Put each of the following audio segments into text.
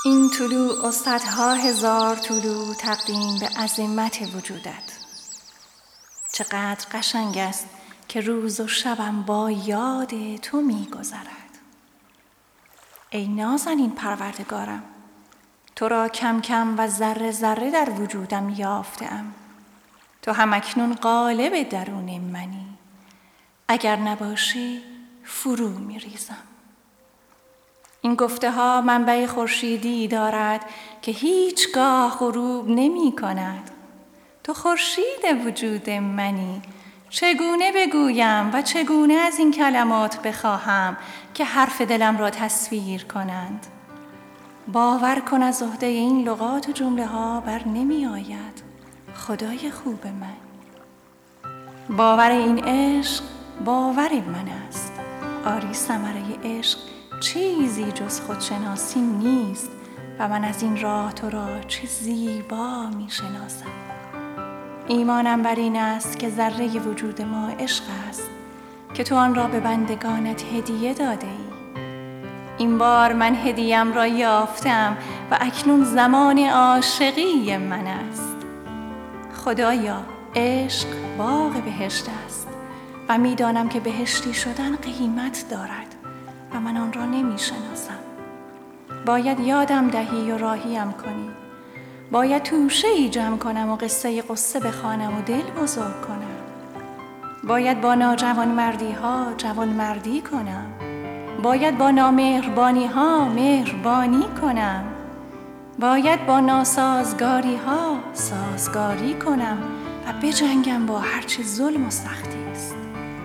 این طلوع و صدها هزار طلوع تقدیم به عظمت وجودت. چقدر قشنگ است که روز و شبم با یاد تو می گذرد. ای نازنین پروردگارم، تو را کم کم و ذره ذره در وجودم یافتم. تو همکنون غالب درون منی، اگر نباشی فرو می ریزم. این گفته ها منبع خورشیدی دارد که هیچگاه غروب نمی کند. تو خورشید وجود منی، چگونه بگویم و چگونه از این کلمات بخواهم که حرف دلم را تصویر کنند. باور کن از عهده این لغات و جمله ها بر نمی آید خدای خوب من. باور این عشق باور من است. آری ثمره عشق چیزی جز خودشناسی نیست و من از این راه تو را چه زیبا می شناسم. ایمانم بر این است که ذره وجود ما عشق است که تو آن را به بندگانت هدیه داده ای. این بار من هدیه‌ام را یافتم و اکنون زمان عاشقی من است. خدایا، عشق باغ بهشت است و می دانم که بهشتی شدن قیمت دارد و من آن را نمی شناسم. باید یادم دهی و راهیم کنی. باید توشه ای جمع کنم و قصه قصه بخوانم و دل بزرگ کنم. باید با ناجوان مردی ها جوان مردی کنم. باید با نامهربانی ها مهربانی کنم. باید با ناسازگاری ها سازگاری کنم و بجنگم با هرچه ظلم و سختی است.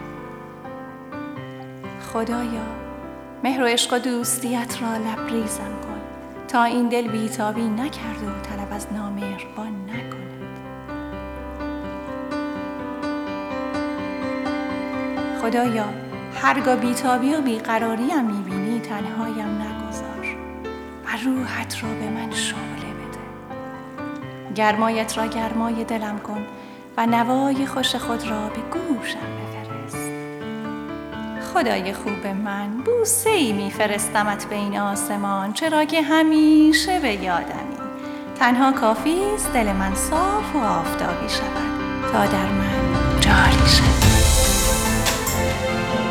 خدایا، مهر و عشق و دوستیت را لبریزم کن تا این دل بیتابی نکرده و طلب از نامهربان نکند. خدایا، هرگاه بیتابی و بیقراریم میبینی تنهایم نگذار و روحت را به من شعله بده. گرمایت را گرمای دلم کن و نوای خوش خود را به گوشم بفرست. خدای خوب من، بوسه‌ای میفرستمت به این آسمان، چرا که همیشه به یادمی. تنها کافی است دل من صاف و آفتابی شود تا در من جاری شود.